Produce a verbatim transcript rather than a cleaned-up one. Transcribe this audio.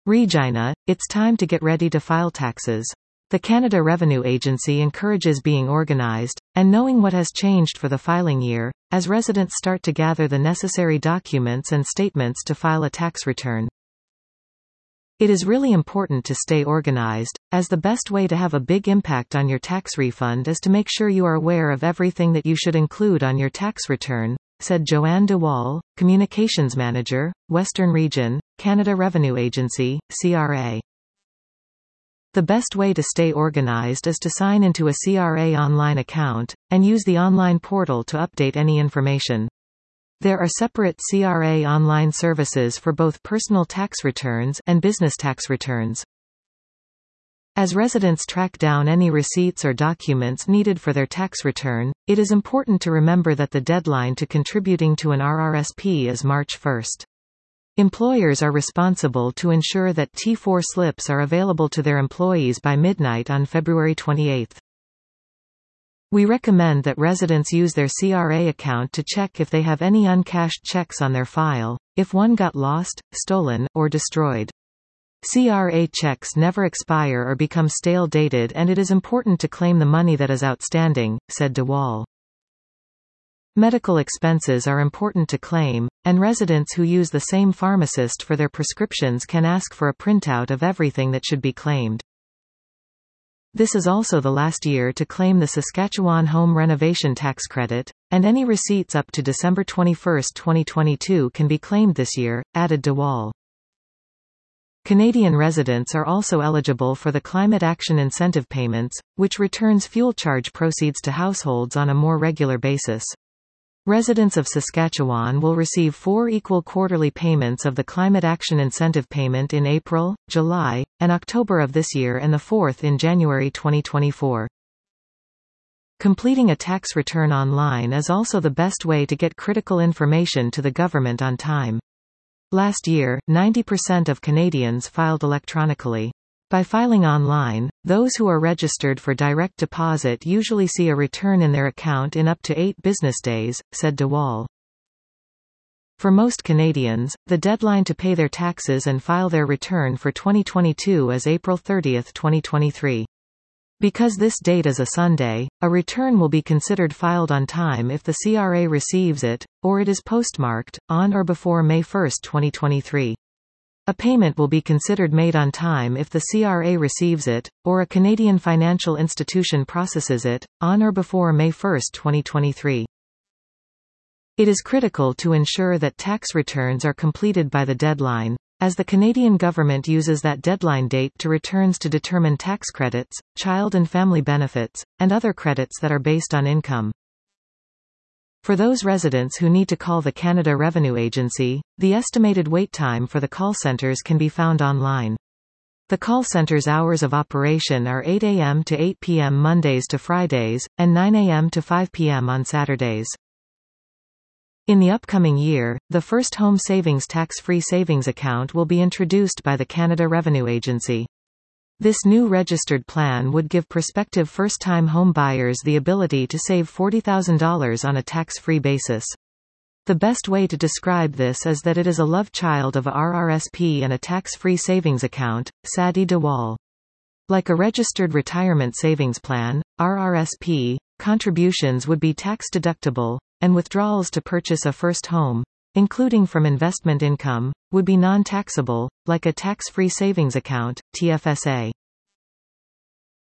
Regina, it's time to get ready to file taxes. The Canada Revenue Agency encourages being organized, and knowing what has changed for the filing year, as residents start to gather the necessary documents and statements to file a tax return. It is really important to stay organized, as the best way to have a big impact on your tax refund is to make sure you are aware of everything that you should include on your tax return, said Joanne DeWall, Communications Manager, Western Region, Canada Revenue Agency, C R A. The best way to stay organized is to sign into a C R A online account, and use the online portal to update any information. There are separate C R A online services for both personal tax returns and business tax returns. As residents track down any receipts or documents needed for their tax return, it is important to remember that the deadline to contributing to an R R S P is March first. Employers are responsible to ensure that T four slips are available to their employees by midnight on February twenty-eighth. We recommend that residents use their C R A account to check if they have any uncashed checks on their file, if one got lost, stolen, or destroyed. C R A checks never expire or become stale dated, and it is important to claim the money that is outstanding, said DeWall. Medical expenses are important to claim, and residents who use the same pharmacist for their prescriptions can ask for a printout of everything that should be claimed. This is also the last year to claim the Saskatchewan Home Renovation Tax Credit, and any receipts up to December twenty-first, twenty twenty-two can be claimed this year, added DeWall. Canadian residents are also eligible for the Climate Action Incentive Payments, which returns fuel charge proceeds to households on a more regular basis. Residents of Saskatchewan will receive four equal quarterly payments of the Climate Action Incentive Payment in April, July, and October of this year, and the fourth in January twenty twenty-four. Completing a tax return online is also the best way to get critical information to the government on time. Last year, ninety percent of Canadians filed electronically. By filing online, those who are registered for direct deposit usually see a return in their account in up to eight business days, said DeWall. For most Canadians, the deadline to pay their taxes and file their return for twenty twenty-two is April thirtieth, twenty twenty-three. Because this date is a Sunday, a return will be considered filed on time if the C R A receives it, or it is postmarked, on or before May first, twenty twenty-three. A payment will be considered made on time if the C R A receives it, or a Canadian financial institution processes it, on or before May first, twenty twenty-three. It is critical to ensure that tax returns are completed by the deadline, as the Canadian government uses that deadline date to returns to determine tax credits, child and family benefits, and other credits that are based on income. For those residents who need to call the Canada Revenue Agency, the estimated wait time for the call centers can be found online. The call center's hours of operation are eight A M to eight P M Mondays to Fridays, and nine A M to five P M on Saturdays. In the upcoming year, the first home savings tax-free savings account will be introduced by the Canada Revenue Agency. This new registered plan would give prospective first-time home buyers the ability to save forty thousand dollars on a tax-free basis. The best way to describe this is that it is a love child of a R R S P and a tax-free savings account, said DeWall. Like a registered retirement savings plan, R R S P, contributions would be tax-deductible, and withdrawals to purchase a first home, including from investment income, would be non-taxable, like a tax-free savings account, T F S A.